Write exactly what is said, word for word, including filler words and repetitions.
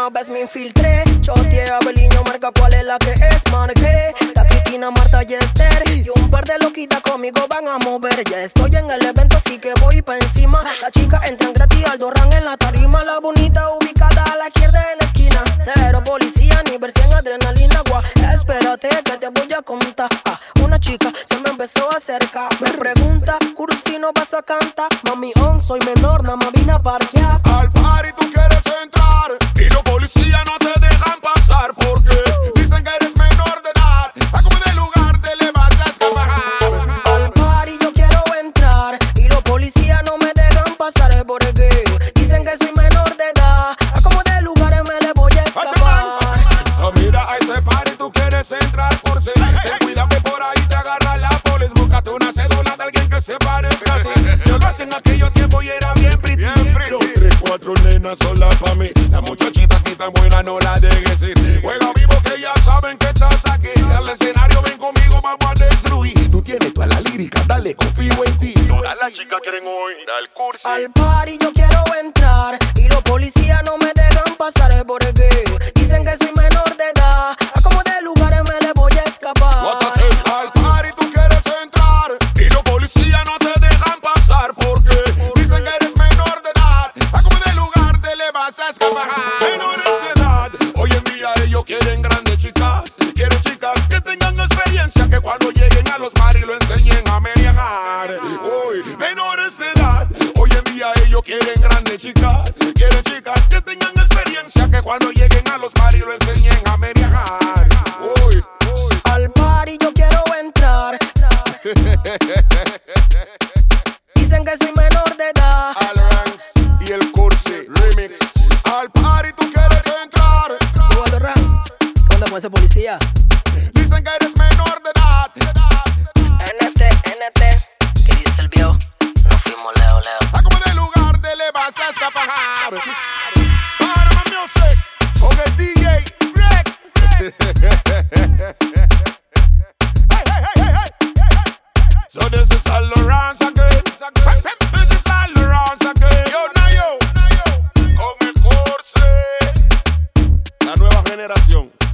una vez me infiltré. Choteé a Beliño, marca cuál es la que es. Marqué la Cristina, Marta y Esther. Y un par de loquitas conmigo van a mover. Ya estoy en el evento, así que voy pa' encima. La chica entran gratis, Aldorran en la tarima. La bonita ubicada a la izquierda en la esquina. Cero policía, ni versión adrenalina. Gua, espérate que te voy a contar. Ah, una chica se me empezó a acercar. Me pregunta, Cursi, ¿no vas a cantar? Mami, on, soy menor, nada más vine a parquear. Al party tú quieres entrar y los policías no te dejan pasar porque dicen que eres menor de edad. A como de lugar te le vas a escapar. Al party yo quiero entrar y los policías no me dejan pasar porque dicen que soy menor de edad. A como de lugar me le voy a escapar. So mira a ese party tú quieres entrar por ser. Ten cuidado que por ahí te agarra la polis. Búscate una cédula de alguien que se parezca a ti. Yo lo hacía en aquello tiempo y era bien pretty. Dos, tres, cuatro nenas solas pa' mí. La muchachita aquí tan buena no la dejes ir. Juega vivo que ya saben que estás aquí. Al escenario ven conmigo, vamos a destruir. Tú tienes toda la lírica, dale, confío en ti. Todas las chicas quieren oír al Cursi. Al party yo quiero entrar y los policías no me dejan pasar porque dicen que soy menor de edad. A como de lugares me le voy a escapar. Guátate. Al party tú quieres entrar y los policías no te dejan pasar porque dicen que eres menor de edad. A como de lugar te le vas a escapar. Menores de edad, hoy en día ellos quieren grandes chicas. Quieren chicas que tengan experiencia, que cuando lleguen a los bares lo enseñen a menear. Uy, menores de edad, hoy en día ellos quieren grandes chicas. Quieren chicas que tengan experiencia, que cuando lleguen a los bares lo enseñen a menear. Uy, uy. Al party yo quiero entrar. Dicen que soy menor de edad. Al Ranks y el Cursi remix. Al party tú quieres entrar. Tú, Aldorran, ¿qué onda con ese policía? Dicen que eres menor de edad. N T, N T, ¿qué dice el viejo? Nos fuimos leo, leo. A como de lugar te le vas a escapar. Para music con el D J Greg. Hey, hey, hey, hey, hey. So this is all around again. This is all around again. Yo, Nayo, con el Cursi. La nueva generación.